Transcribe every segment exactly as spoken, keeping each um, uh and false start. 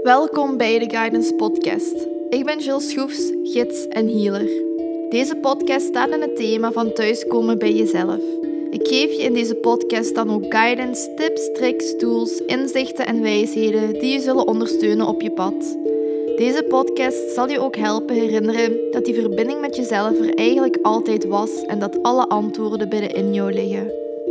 Welkom bij de Guidance Podcast. Ik ben Jill Schroefs, gids en healer. Deze podcast staat in het thema van thuiskomen bij jezelf. Ik geef je in deze podcast dan ook guidance, tips, tricks, tools, inzichten en wijsheden die je zullen ondersteunen op je pad. Deze podcast zal je ook helpen herinneren dat die verbinding met jezelf er eigenlijk altijd was en dat alle antwoorden binnenin jou liggen.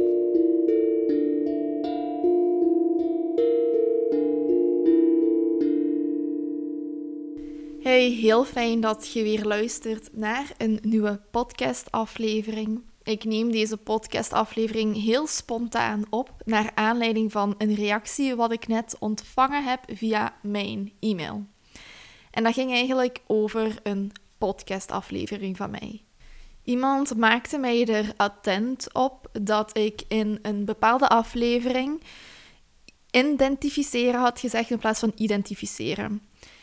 Hey, heel fijn dat je weer luistert naar een nieuwe podcastaflevering. Ik neem deze podcastaflevering heel spontaan op naar aanleiding van een reactie wat ik net ontvangen heb via mijn e-mail. En dat ging eigenlijk over een podcastaflevering van mij. Iemand maakte mij er attent op dat ik in een bepaalde aflevering identificeren had gezegd in plaats van identificeren.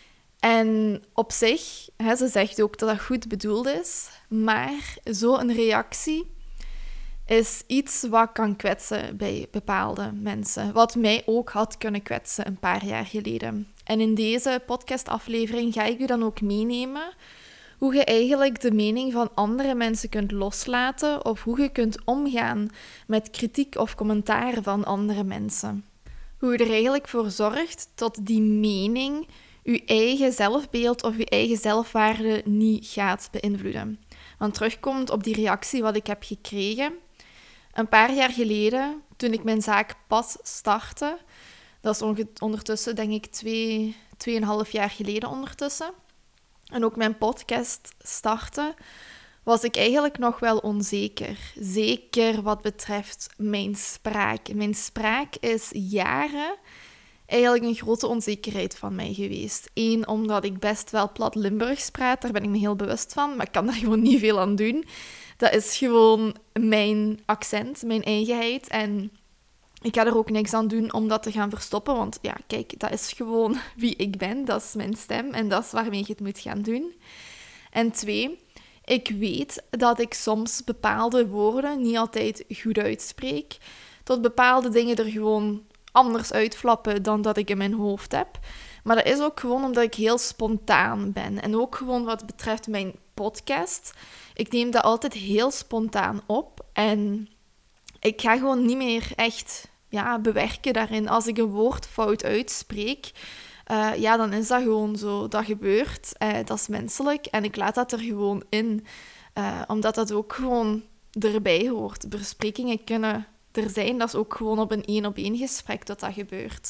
En op zich, hè, ze zegt ook dat dat goed bedoeld is, maar zo'n reactie is iets wat kan kwetsen bij bepaalde mensen. Wat mij ook had kunnen kwetsen een paar jaar geleden. En in deze podcastaflevering ga ik u dan ook meenemen hoe je eigenlijk de mening van andere mensen kunt loslaten of hoe je kunt omgaan met kritiek of commentaar van andere mensen. Hoe je er eigenlijk voor zorgt dat die mening uw eigen zelfbeeld of uw eigen zelfwaarde niet gaat beïnvloeden. Want terugkomt op die reactie wat ik heb gekregen. Een paar jaar geleden, toen ik mijn zaak pas startte, dat is ondertussen denk ik twee, tweeënhalf jaar geleden ondertussen, en ook mijn podcast startte, was ik eigenlijk nog wel onzeker. Zeker wat betreft mijn spraak. Mijn spraak is jaren eigenlijk een grote onzekerheid van mij geweest. Eén, omdat ik best wel plat Limburgs praat, daar ben ik me heel bewust van, maar ik kan daar gewoon niet veel aan doen. Dat is gewoon mijn accent, mijn eigenheid, en ik ga er ook niks aan doen om dat te gaan verstoppen, want ja, kijk, dat is gewoon wie ik ben, dat is mijn stem en dat is waarmee je het moet gaan doen. En twee, ik weet dat ik soms bepaalde woorden niet altijd goed uitspreek, tot bepaalde dingen er gewoon anders uitflappen dan dat ik in mijn hoofd heb. Maar dat is ook gewoon omdat ik heel spontaan ben. En ook gewoon wat betreft mijn podcast. Ik neem dat altijd heel spontaan op. En ik ga gewoon niet meer echt ja, bewerken daarin. Als ik een woord fout uitspreek, uh, ja, dan is dat gewoon zo. Dat gebeurt. Uh, dat is menselijk. En ik laat dat er gewoon in. Uh, omdat dat ook gewoon erbij hoort. Besprekingen kunnen er zijn, dat is ook gewoon op een één-op-één gesprek dat dat gebeurt.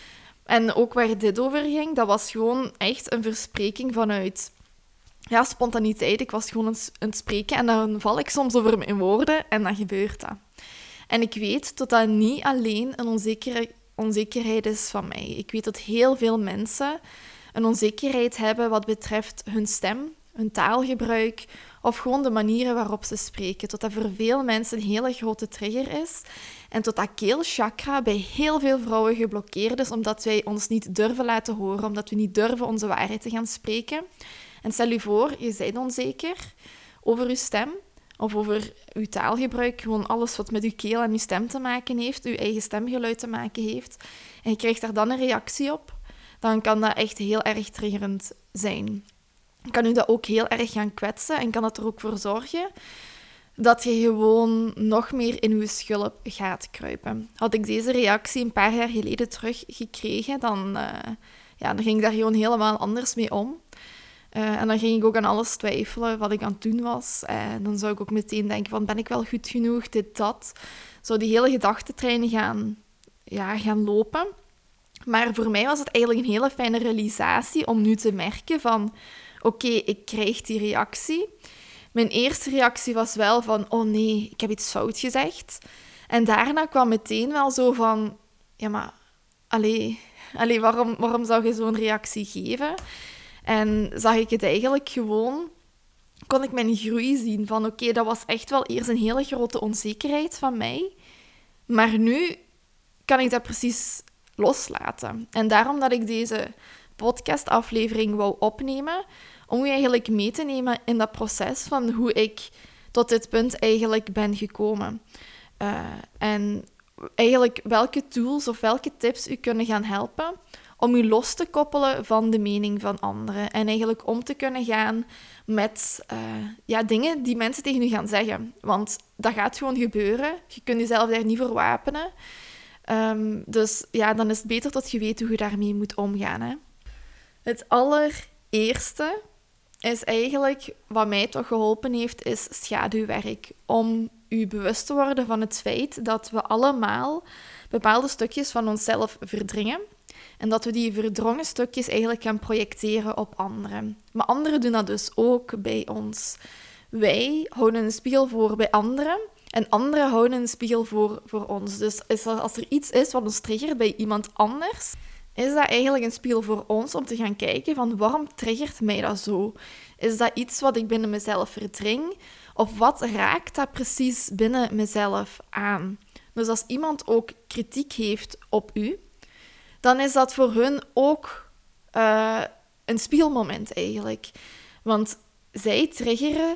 En ook waar dit over ging, dat was gewoon echt een verspreking vanuit ja, spontaniteit. Ik was gewoon aan het spreken en dan val ik soms over mijn woorden en dan gebeurt dat. En ik weet dat dat niet alleen een onzekere, onzekerheid is van mij. Ik weet dat heel veel mensen een onzekerheid hebben wat betreft hun stem, hun taalgebruik of gewoon de manieren waarop ze spreken. Tot dat voor veel mensen een hele grote trigger is. En tot dat keelchakra bij heel veel vrouwen geblokkeerd is, omdat wij ons niet durven laten horen, omdat we niet durven onze waarheid te gaan spreken. En stel je voor, je bent onzeker over je stem of over je taalgebruik, gewoon alles wat met je keel en je stem te maken heeft, je eigen stemgeluid te maken heeft, en je krijgt daar dan een reactie op, dan kan dat echt heel erg triggerend zijn. Kan u dat ook heel erg gaan kwetsen en kan dat er ook voor zorgen dat je gewoon nog meer in je schulp gaat kruipen. Had ik deze reactie een paar jaar geleden teruggekregen, dan, uh, ja, dan ging ik daar gewoon helemaal anders mee om. Uh, en dan ging ik ook aan alles twijfelen wat ik aan het doen was. En dan zou ik ook meteen denken van, ben ik wel goed genoeg, dit, dat. Zou die hele gedachtentrein gaan, ja, gaan lopen. Maar voor mij was het eigenlijk een hele fijne realisatie om nu te merken van, oké, okay, ik krijg die reactie. Mijn eerste reactie was wel van, oh nee, ik heb iets fout gezegd. En daarna kwam meteen wel zo van, ja maar, allee, allee waarom, waarom zou je zo'n reactie geven? En zag ik het eigenlijk gewoon, kon ik mijn groei zien van, oké, okay, dat was echt wel eerst een hele grote onzekerheid van mij. Maar nu kan ik dat precies loslaten. En daarom dat ik deze podcastaflevering wou opnemen, om je eigenlijk mee te nemen in dat proces van hoe ik tot dit punt eigenlijk ben gekomen. Uh, en eigenlijk welke tools of welke tips u kunnen gaan helpen om je los te koppelen van de mening van anderen. En eigenlijk om te kunnen gaan met uh, ja, dingen die mensen tegen je gaan zeggen. Want dat gaat gewoon gebeuren. Je kunt jezelf daar niet voor wapenen. Um, dus ja, dan is het beter dat je weet hoe je daarmee moet omgaan. Hè. Het allereerste is eigenlijk, wat mij toch geholpen heeft, is schaduwwerk. Om je bewust te worden van het feit dat we allemaal bepaalde stukjes van onszelf verdringen. En dat we die verdrongen stukjes eigenlijk gaan projecteren op anderen. Maar anderen doen dat dus ook bij ons. Wij houden een spiegel voor bij anderen en anderen houden een spiegel voor voor ons. Dus als er iets is wat ons triggert bij iemand anders, is dat eigenlijk een spiegel voor ons om te gaan kijken van waarom triggert mij dat zo? Is dat iets wat ik binnen mezelf verdring? Of wat raakt dat precies binnen mezelf aan? Dus als iemand ook kritiek heeft op u, dan is dat voor hun ook uh, een spiegelmoment eigenlijk. Want zij triggeren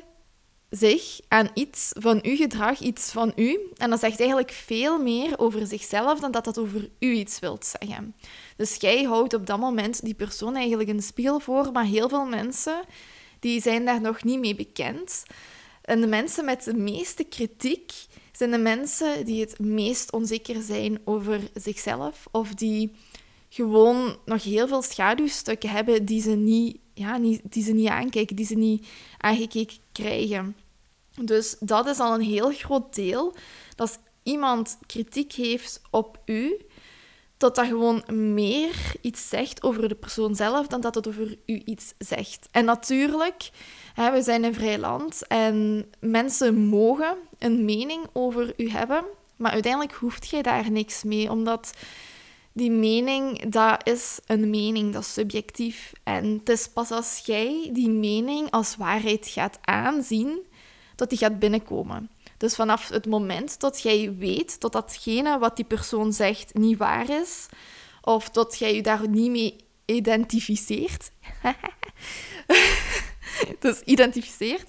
zich aan iets van uw gedrag, iets van u. En dat zegt eigenlijk veel meer over zichzelf dan dat dat over u iets wilt zeggen. Dus jij houdt op dat moment die persoon eigenlijk een spiegel voor, maar heel veel mensen die zijn daar nog niet mee bekend. En de mensen met de meeste kritiek zijn de mensen die het meest onzeker zijn over zichzelf of die gewoon nog heel veel schaduwstukken hebben die ze niet, ja, niet, die ze niet aankijken, die ze niet aangekeken krijgen. Dus dat is al een heel groot deel. Dat als iemand kritiek heeft op u, dat dat gewoon meer iets zegt over de persoon zelf dan dat het over u iets zegt. En natuurlijk, hè, we zijn een vrij land en mensen mogen een mening over u hebben, maar uiteindelijk hoeft jij daar niks mee, omdat die mening, dat is een mening, dat is subjectief. En het is pas als jij die mening als waarheid gaat aanzien, dat die gaat binnenkomen. Dus vanaf het moment dat jij weet dat datgene wat die persoon zegt niet waar is, of dat jij je daar niet mee identificeert, dus identificeert,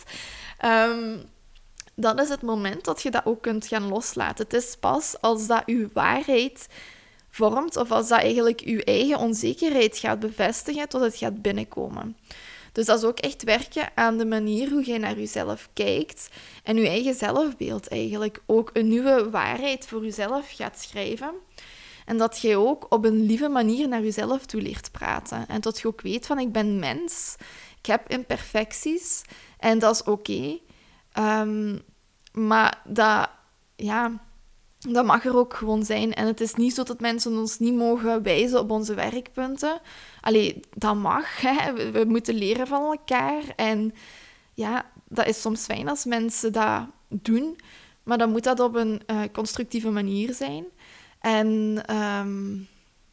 um, dan is het moment dat je dat ook kunt gaan loslaten. Het is pas als dat je waarheid vormt, of als dat eigenlijk je eigen onzekerheid gaat bevestigen, tot het gaat binnenkomen. Dus dat is ook echt werken aan de manier hoe jij naar jezelf kijkt en je eigen zelfbeeld eigenlijk. Ook een nieuwe waarheid voor jezelf gaat schrijven. En dat jij ook op een lieve manier naar jezelf toe leert praten. En dat je ook weet van, ik ben mens, ik heb imperfecties en dat is oké. Okay. Um, maar dat, ja... Dat mag er ook gewoon zijn. En het is niet zo dat mensen ons niet mogen wijzen op onze werkpunten. Allee, dat mag. Hè. We, we moeten leren van elkaar. En ja, dat is soms fijn als mensen dat doen. Maar dan moet dat op een uh, constructieve manier zijn. En um,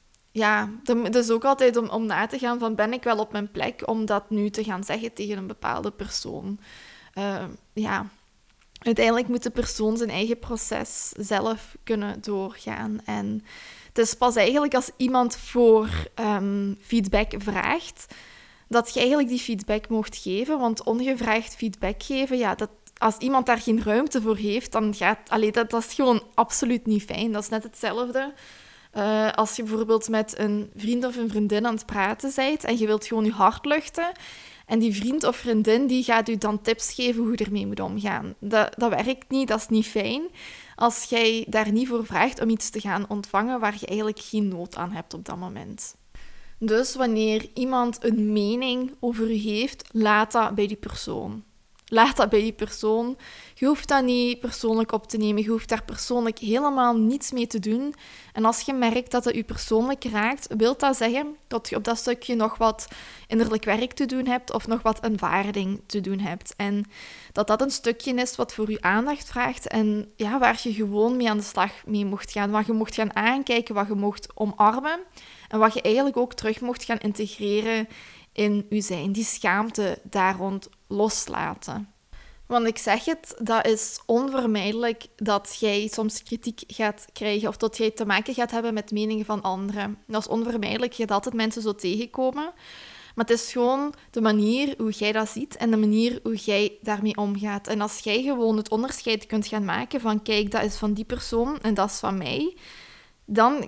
ja, dat is ook altijd om, om na te gaan van, ben ik wel op mijn plek om dat nu te gaan zeggen tegen een bepaalde persoon? Uh, ja... Uiteindelijk moet de persoon zijn eigen proces zelf kunnen doorgaan. En het is pas eigenlijk als iemand voor um, feedback vraagt, dat je eigenlijk die feedback mocht geven. Want ongevraagd feedback geven, ja, dat, als iemand daar geen ruimte voor heeft, dan gaat... Allee, dat, dat is gewoon absoluut niet fijn. Dat is net hetzelfde uh, als je bijvoorbeeld met een vriend of een vriendin aan het praten bent en je wilt gewoon je hart luchten. En die vriend of vriendin die gaat u dan tips geven hoe je ermee moet omgaan. Dat, dat werkt niet, dat is niet fijn. Als jij daar niet voor vraagt om iets te gaan ontvangen waar je eigenlijk geen nood aan hebt op dat moment. Dus wanneer iemand een mening over u heeft, laat dat bij die persoon. Laat dat bij die persoon. Je hoeft dat niet persoonlijk op te nemen. Je hoeft daar persoonlijk helemaal niets mee te doen. En als je merkt dat het je persoonlijk raakt, wil dat zeggen dat je op dat stukje nog wat innerlijk werk te doen hebt of nog wat aanvaarding te doen hebt. En dat dat een stukje is wat voor je aandacht vraagt en ja, waar je gewoon mee aan de slag mee mocht gaan. Wat je mocht gaan aankijken, wat je mocht omarmen en wat je eigenlijk ook terug mocht gaan integreren in je zijn. Die schaamte daar rond loslaten. Want ik zeg het, dat is onvermijdelijk dat jij soms kritiek gaat krijgen of dat jij te maken gaat hebben met meningen van anderen. Dat is onvermijdelijk, je gaat altijd mensen zo tegenkomen. Maar het is gewoon de manier hoe jij dat ziet en de manier hoe jij daarmee omgaat. En als jij gewoon het onderscheid kunt gaan maken van kijk, dat is van die persoon en dat is van mij, dan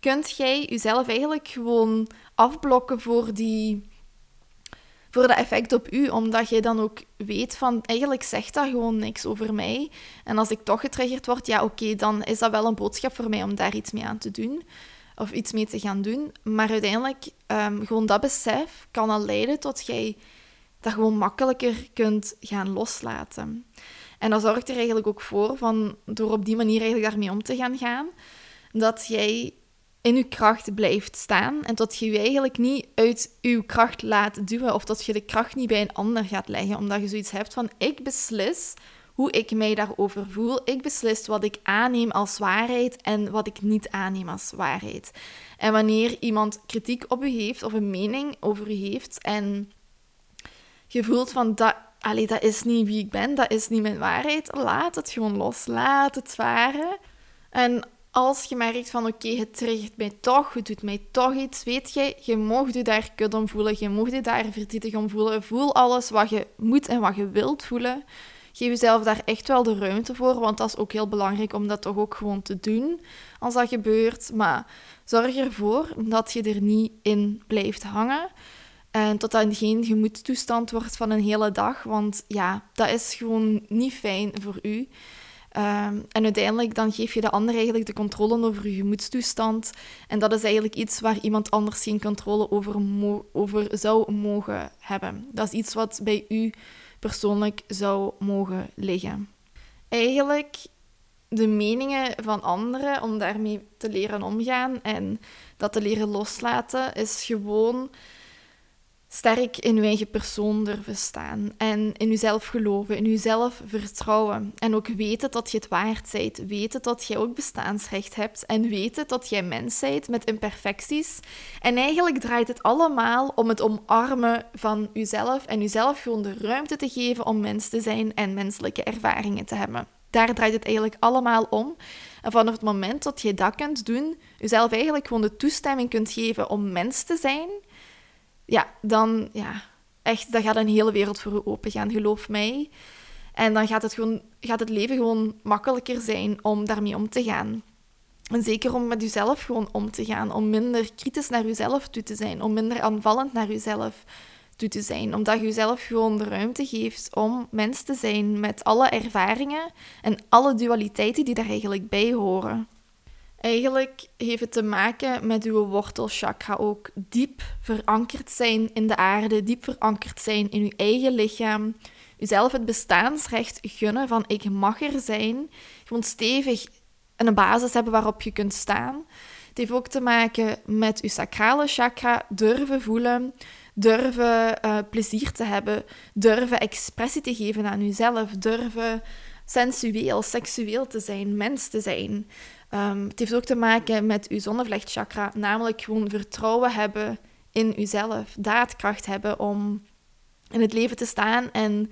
kunt jij jezelf eigenlijk gewoon afblokken voor die... voor dat effect op u, omdat jij dan ook weet van, eigenlijk zegt dat gewoon niks over mij. En als ik toch getriggerd word, ja oké, okay, dan is dat wel een boodschap voor mij om daar iets mee aan te doen. Of iets mee te gaan doen. Maar uiteindelijk, um, gewoon dat besef kan al leiden tot jij dat gewoon makkelijker kunt gaan loslaten. En dat zorgt er eigenlijk ook voor, van, door op die manier eigenlijk daarmee om te gaan gaan, dat jij in je kracht blijft staan en dat je je eigenlijk niet uit je kracht laat duwen of dat je de kracht niet bij een ander gaat leggen, omdat je zoiets hebt van, ik beslis hoe ik mij daarover voel. Ik beslis wat ik aanneem als waarheid en wat ik niet aanneem als waarheid. En wanneer iemand kritiek op u heeft of een mening over u heeft en je voelt van, dat, allee, dat is niet wie ik ben, dat is niet mijn waarheid, laat het gewoon los, laat het varen. En als je merkt van, oké, okay, het triggert mij toch, het doet mij toch iets, weet je, je mag je daar kut om voelen, je mag je daar verdrietig om voelen. Voel alles wat je moet en wat je wilt voelen. Geef jezelf daar echt wel de ruimte voor, want dat is ook heel belangrijk om dat toch ook gewoon te doen als dat gebeurt. Maar zorg ervoor dat je er niet in blijft hangen en tot dat geen gemoedstoestand wordt van een hele dag, want ja, dat is gewoon niet fijn voor u. Um, en uiteindelijk dan geef je de ander eigenlijk de controle over je gemoedstoestand. En dat is eigenlijk iets waar iemand anders geen controle over, mo- over zou mogen hebben. Dat is iets wat bij u persoonlijk zou mogen liggen. Eigenlijk de meningen van anderen, om daarmee te leren omgaan en dat te leren loslaten, is gewoon sterk in uw eigen persoon durven staan. En in uzelf geloven, in uzelf vertrouwen. En ook weten dat je het waard bent. Weten dat jij ook bestaansrecht hebt. En weten dat jij mens bent met imperfecties. En eigenlijk draait het allemaal om het omarmen van uzelf. En uzelf gewoon de ruimte te geven om mens te zijn en menselijke ervaringen te hebben. Daar draait het eigenlijk allemaal om. En vanaf het moment dat je dat kunt doen, uzelf eigenlijk gewoon de toestemming kunt geven om mens te zijn, ja, dan, ja, echt, dan gaat een hele wereld voor je open gaan, geloof mij. En dan gaat het, gewoon, gaat het leven gewoon makkelijker zijn om daarmee om te gaan. En zeker om met jezelf gewoon om te gaan, om minder kritisch naar jezelf toe te zijn, om minder aanvallend naar jezelf toe te zijn. Omdat je jezelf gewoon de ruimte geeft om mens te zijn met alle ervaringen en alle dualiteiten die daar eigenlijk bij horen. Eigenlijk heeft het te maken met uw wortelchakra ook. Diep verankerd zijn in de aarde, diep verankerd zijn in uw eigen lichaam. Uzelf het bestaansrecht gunnen van ik mag er zijn. Gewoon stevig een basis hebben waarop je kunt staan. Het heeft ook te maken met uw sacrale chakra, durven voelen, durven uh, plezier te hebben, durven expressie te geven aan uzelf, durven sensueel, seksueel te zijn, mens te zijn. Um, het heeft ook te maken met uw zonnevlechtchakra, namelijk gewoon vertrouwen hebben in uzelf, daadkracht hebben om in het leven te staan en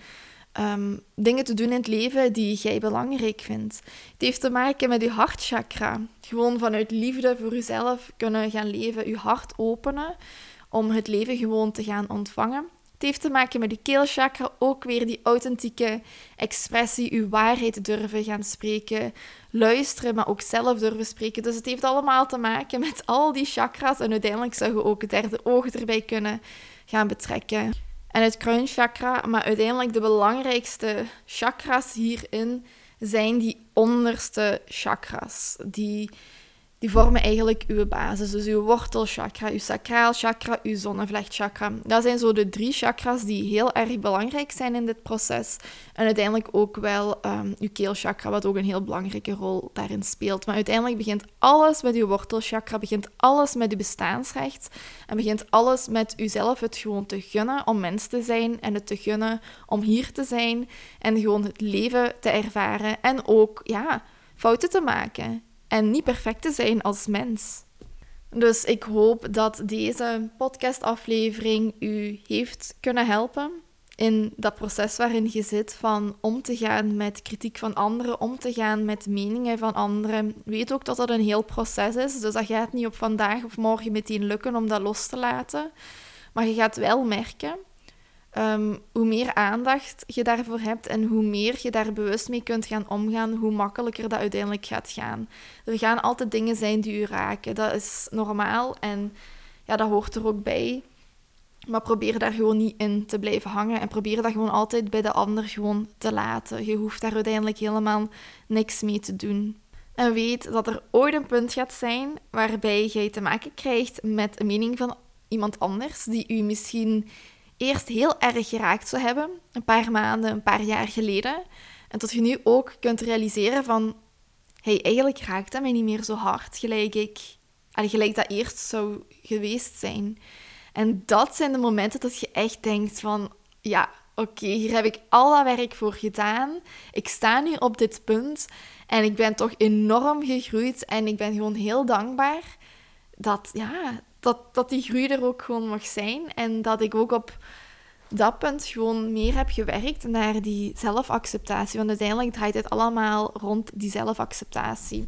um, dingen te doen in het leven die jij belangrijk vindt. Het heeft te maken met uw hartchakra, gewoon vanuit liefde voor uzelf kunnen gaan leven, uw hart openen om het leven gewoon te gaan ontvangen. Het heeft te maken met uw keelchakra, ook weer die authentieke expressie, uw waarheid durven gaan spreken, luisteren, maar ook zelf durven spreken. Dus het heeft allemaal te maken met al die chakras en uiteindelijk zou je ook het derde oog erbij kunnen gaan betrekken. En het kruinchakra, maar uiteindelijk de belangrijkste chakras hierin zijn die onderste chakras, die... Die vormen eigenlijk uw basis. Dus uw wortelchakra, uw sacraal chakra, uw zonnevlechtchakra. Dat zijn zo de drie chakras die heel erg belangrijk zijn in dit proces. En uiteindelijk ook wel um, uw keelchakra, wat ook een heel belangrijke rol daarin speelt. Maar uiteindelijk begint alles met uw wortelchakra, begint alles met uw bestaansrecht. En begint alles met uzelf het gewoon te gunnen om mens te zijn en het te gunnen om hier te zijn en gewoon het leven te ervaren en ook ja, fouten te maken. En niet perfect te zijn als mens. Dus ik hoop dat deze podcastaflevering u heeft kunnen helpen in dat proces waarin je zit van om te gaan met kritiek van anderen, om te gaan met meningen van anderen. Weet ook dat dat een heel proces is, dus dat gaat niet op vandaag of morgen meteen lukken om dat los te laten. Maar je gaat wel merken Um, hoe meer aandacht je daarvoor hebt en hoe meer je daar bewust mee kunt gaan omgaan, hoe makkelijker dat uiteindelijk gaat gaan. Er gaan altijd dingen zijn die u raken. Dat is normaal en ja, dat hoort er ook bij. Maar probeer daar gewoon niet in te blijven hangen en probeer dat gewoon altijd bij de ander gewoon te laten. Je hoeft daar uiteindelijk helemaal niks mee te doen. En weet dat er ooit een punt gaat zijn waarbij jij te maken krijgt met een mening van iemand anders die u misschien eerst heel erg geraakt zou hebben, een paar maanden, een paar jaar geleden. En tot je nu ook kunt realiseren van, hey, eigenlijk raakt dat mij niet meer zo hard, gelijk, ik, allee, gelijk dat eerst zou geweest zijn. En dat zijn de momenten dat je echt denkt van, ja, oké, okay, hier heb ik al dat werk voor gedaan. Ik sta nu op dit punt en ik ben toch enorm gegroeid en ik ben gewoon heel dankbaar dat, ja, dat, dat die groei er ook gewoon mag zijn en dat ik ook op dat punt gewoon meer heb gewerkt naar die zelfacceptatie. Want uiteindelijk draait het allemaal rond die zelfacceptatie.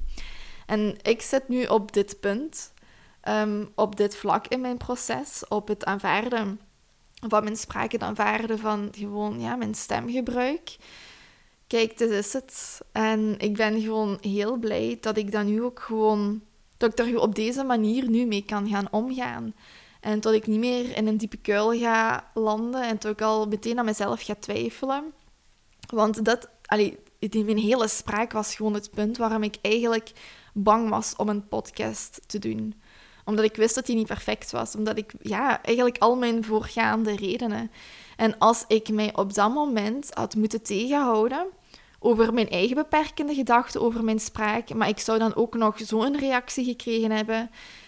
En ik zit nu op dit punt, um, op dit vlak in mijn proces, op het aanvaarden van mijn spraak, het aanvaarden van gewoon ja, mijn stemgebruik. Kijk, dit is het. En ik ben gewoon heel blij dat ik dat nu ook gewoon, dat ik er op deze manier nu mee kan gaan omgaan. En dat ik niet meer in een diepe kuil ga landen en dat ik al meteen aan mezelf ga twijfelen. Want dat, allee, mijn hele spraak was gewoon het punt waarom ik eigenlijk bang was om een podcast te doen. Omdat ik wist dat die niet perfect was. Omdat ik, ja, eigenlijk al mijn voorgaande redenen. En als ik mij op dat moment had moeten tegenhouden over mijn eigen beperkende gedachten, over mijn spraak, maar ik zou dan ook nog zo'n reactie gekregen hebben,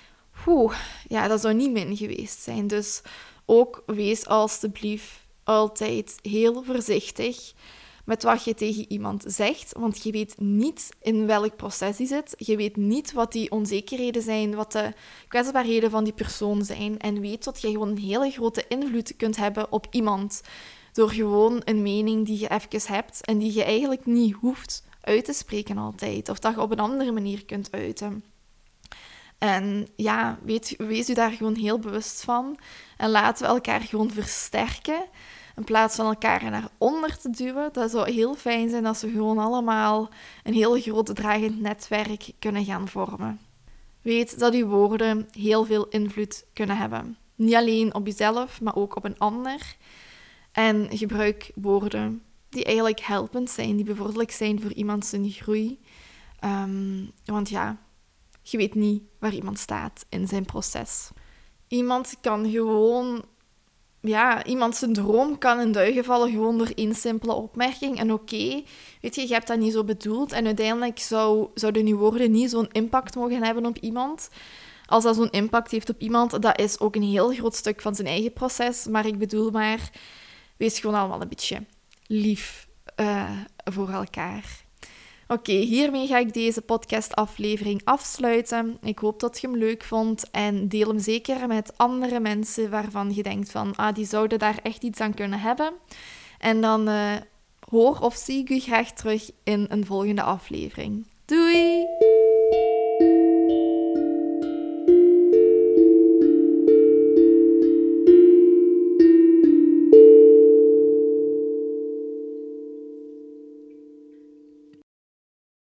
oeh, ja, dat zou niet min geweest zijn. Dus ook wees alstublieft altijd heel voorzichtig met wat je tegen iemand zegt, want je weet niet in welk proces die zit. Je weet niet wat die onzekerheden zijn, wat de kwetsbaarheden van die persoon zijn. En weet dat je gewoon een hele grote invloed kunt hebben op iemand door gewoon een mening die je even hebt en die je eigenlijk niet hoeft uit te spreken altijd. Of dat je op een andere manier kunt uiten. En ja, weet, wees u daar gewoon heel bewust van. En laten we elkaar gewoon versterken. In plaats van elkaar naar onder te duwen. Dat zou heel fijn zijn als we gewoon allemaal een heel groot dragend netwerk kunnen gaan vormen. Weet dat uw woorden heel veel invloed kunnen hebben. Niet alleen op jezelf, maar ook op een ander. En gebruik woorden die eigenlijk helpend zijn, die bevorderlijk zijn voor iemand zijn groei. Um, want ja, je weet niet waar iemand staat in zijn proces. Iemand kan gewoon, ja, iemand zijn droom kan in duigen vallen gewoon door één simpele opmerking. En oké, okay, weet je, je hebt dat niet zo bedoeld. En uiteindelijk zou, zouden je woorden niet zo'n impact mogen hebben op iemand. Als dat zo'n impact heeft op iemand, dat is ook een heel groot stuk van zijn eigen proces. Maar ik bedoel maar, wees gewoon allemaal een beetje lief uh, voor elkaar. Oké, okay, hiermee ga ik deze podcastaflevering afsluiten. Ik hoop dat je hem leuk vond en deel hem zeker met andere mensen waarvan je denkt van, ah, die zouden daar echt iets aan kunnen hebben. En dan uh, hoor of zie ik u graag terug in een volgende aflevering. Doei!